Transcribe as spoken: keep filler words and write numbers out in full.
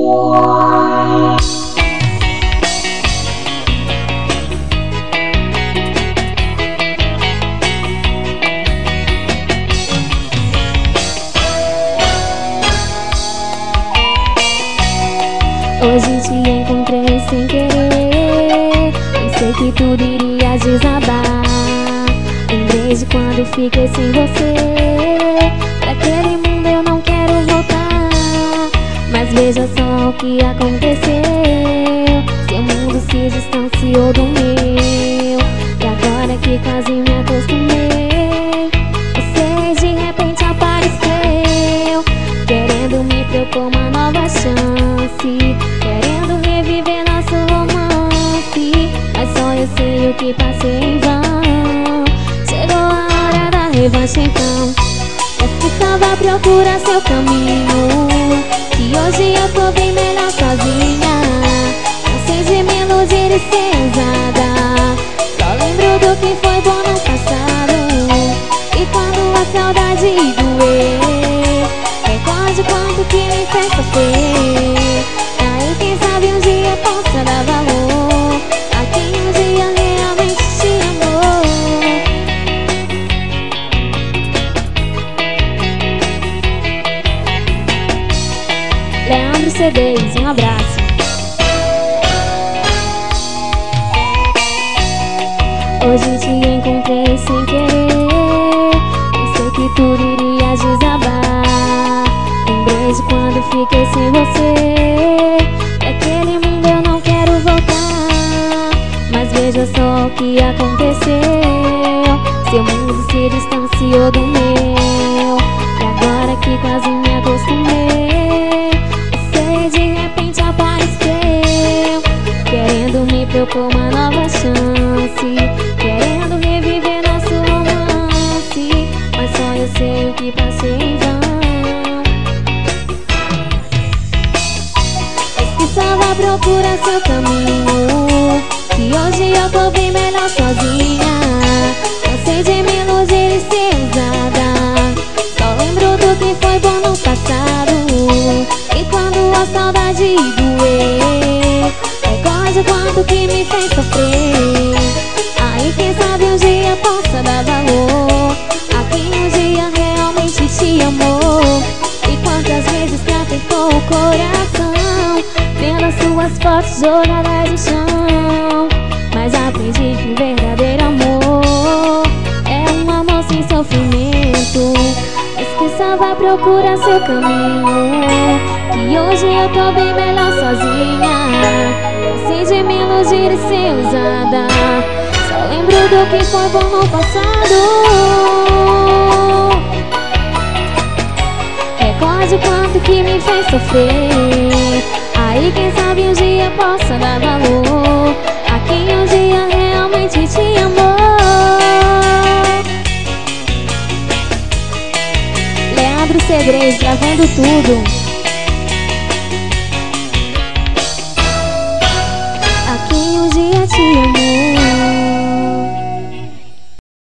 Hoje te encontrei sem querer, pensei que tudo iria desabar. Lembrei de quando fiquei sem você, pra aquele mundo eu não quero voltar. Mas veja só o que aconteceu, seu mundo se distanciou do meu. E agora que quase me acostumei, você de repente apareceu, querendo me propor uma nova chance, querendo reviver nosso romance. Mas só eu sei o que passei em vão. Chegou a hora da revanche então. Eu que estava à procura seu caminho, que hoje eu tô bem melhor sozinha. Cansei de me iludir e ser usada, só lembro do que foi bom no passado. E quando a saudade doer, recorde quanto que me fez sofrer. Aí quem sabe um dia possa dar valor a quem um dia realmente te amou. Leandro C Ds, um abraço. Hoje te encontrei sem querer, pensei que tudo iria desabar. Lembrei de quando fiquei sem você, daquele mundo eu não quero voltar. Mas veja só o que aconteceu, seu mundo se distanciou do meu. E agora que quase me acostumei, você de repente apareceu, querendo me propor uma nova chance, querendo reviver nosso romance. Mas só eu sei o que passei em vão. Estava à procura seu caminho, que hoje eu tô bem melhor sozinha. Cansei de me iludir e ser usada, só lembro do que foi bom no passado. E quando a saudade doer, recorde quanto que me fez sofrer. Aí quem sabe um dia possa dar valor a quem um dia realmente te amou. E quantas vezes me apertou o coração vendo as suas fotos jogadas no chão. Mas aprendi que o verdadeiro amor é um amor sem sofrimento. Mas que estava à procura seu caminho, que hoje eu tô bem melhor sozinha. Cansei de me iludir e ser usada, só lembro do que foi bom no passado. Recorde quanto que me fez sofrer. Aí quem sabe um dia possa dar valor a quem um dia realmente te amou. Leandro C Ds, gravando tudo.